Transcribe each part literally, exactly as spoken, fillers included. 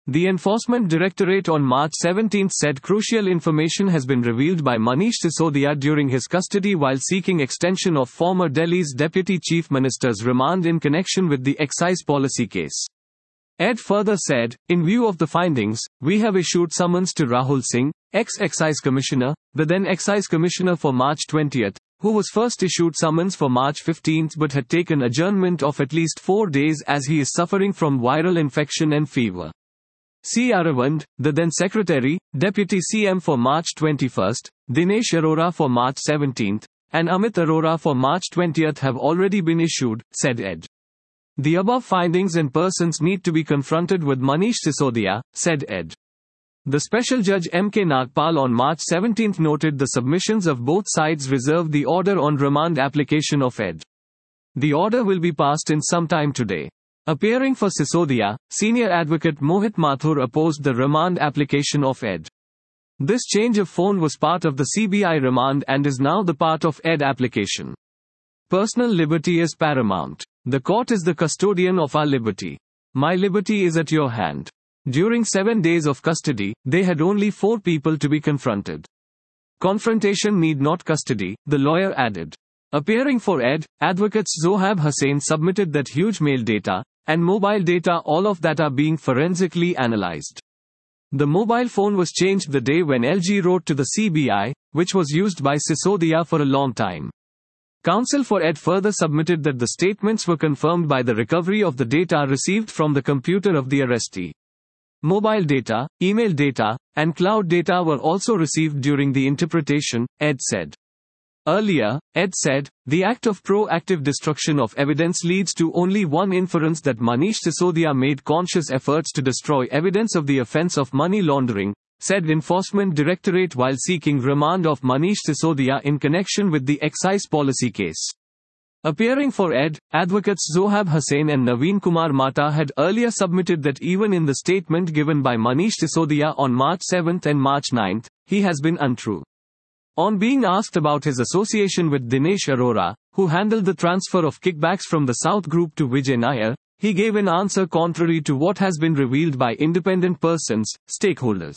The Enforcement Directorate on March seventeenth said crucial information has been revealed by Manish Sisodia during his custody while seeking extension of former Delhi's Deputy Chief Minister's remand in connection with the excise policy case. E D further said, in view of the findings, we have issued summons to Rahul Singh, ex-Excise Commissioner, the then Excise Commissioner for March twentieth, who was first issued summons for March fifteenth but had taken adjournment of at least four days as he is suffering from viral infection and fever. C. Aravind, the then Secretary, Deputy C M for March twenty-first, Dinesh Arora for March seventeenth, and Amit Arora for March twentieth have already been issued, said E D. The above findings and persons need to be confronted with Manish Sisodia, said E D. The Special Judge M K Nagpal on March seventeenth noted the submissions of both sides reserve the order on remand application of E D. The order will be passed in some time today. Appearing for Sisodia, senior advocate Mohit Mathur opposed the remand application of E D. This change of phone was part of the C B I remand and is now the part of E D application. Personal liberty is paramount. The court is the custodian of our liberty. My liberty is at your hand. During seven days of custody, they had only four people to be confronted. Confrontation need not custody, the lawyer added. Appearing for E D, advocates Zohab Hussain submitted that huge mail data and mobile data, all of that are being forensically analyzed. The mobile phone was changed the day when L G wrote to the C B I, which was used by Sisodia for a long time. Counsel for E D further submitted that the statements were confirmed by the recovery of the data received from the computer of the arrestee. Mobile data, email data, and cloud data were also received during the interpretation, E D said. Earlier, E D said, the act of proactive destruction of evidence leads to only one inference, that Manish Sisodia made conscious efforts to destroy evidence of the offense of money laundering, said Enforcement Directorate while seeking remand of Manish Sisodia in connection with the excise policy case. Appearing for E D, advocates Zohab Hussain and Naveen Kumar Mata had earlier submitted that even in the statement given by Manish Sisodia on March seventh and March ninth, he has been untrue. On being asked about his association with Dinesh Arora, who handled the transfer of kickbacks from the South Group to Vijay Nair, he gave an answer contrary to what has been revealed by independent persons, stakeholders.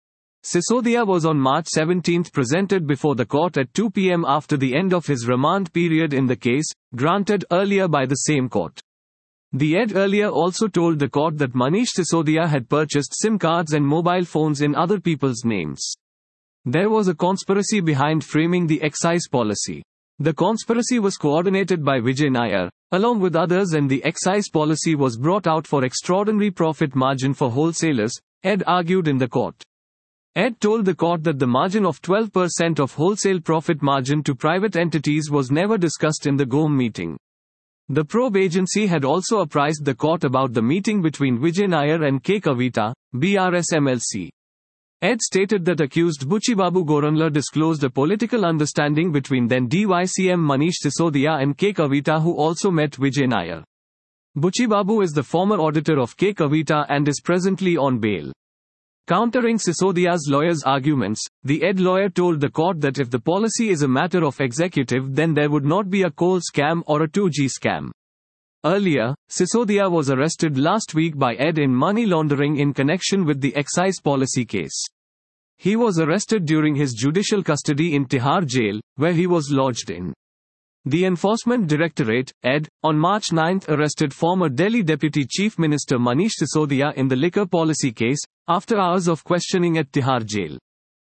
Sisodia was on March seventeenth presented before the court at two p m after the end of his remand period in the case, granted earlier by the same court. The E D earlier also told the court that Manish Sisodia had purchased SIM cards and mobile phones in other people's names. There was a conspiracy behind framing the excise policy. The conspiracy was coordinated by Vijay Nair, along with others, and the excise policy was brought out for extraordinary profit margin for wholesalers, E D argued in the court. E D told the court that the margin of twelve percent of wholesale profit margin to private entities was never discussed in the G O M meeting. The probe agency had also apprised the court about the meeting between Vijay Nair and K. Kavita, B R S M L C. E D stated that accused Buchibabu Goranla disclosed a political understanding between then D Y C M Manish Sisodia and K. Kavita, who also met Vijay Nair. Buchibabu is the former auditor of K. Kavita and is presently on bail. Countering Sisodia's lawyers' arguments, the E D lawyer told the court that if the policy is a matter of executive, then there would not be a coal scam or a two G scam. Earlier, Sisodia was arrested last week by E D in money laundering in connection with the excise policy case. He was arrested during his judicial custody in Tihar jail, where he was lodged in. The Enforcement Directorate, E D, on March ninth arrested former Delhi Deputy Chief Minister Manish Sisodia in the liquor policy case, after hours of questioning at Tihar jail.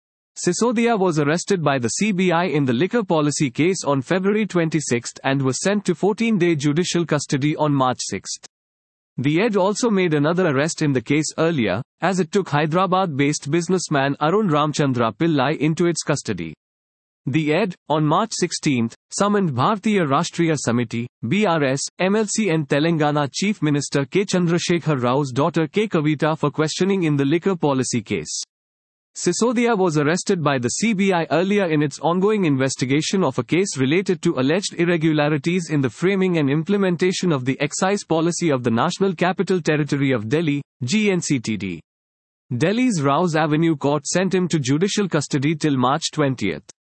Sisodia was arrested by the C B I in the liquor policy case on February twenty-sixth and was sent to fourteen-day judicial custody on March sixth. The E D also made another arrest in the case earlier, as it took Hyderabad-based businessman Arun Ramchandra Pillai into its custody. The E D, on March sixteenth, summoned Bharatiya Rashtriya Samiti, B R S, M L C and Telangana Chief Minister K. Chandrasekhar Rao's daughter K. Kavita for questioning in the liquor policy case. Sisodia was arrested by the C B I earlier in its ongoing investigation of a case related to alleged irregularities in the framing and implementation of the excise policy of the National Capital Territory of Delhi, G N C T D. Delhi's Rouse Avenue Court sent him to judicial custody till March twentieth.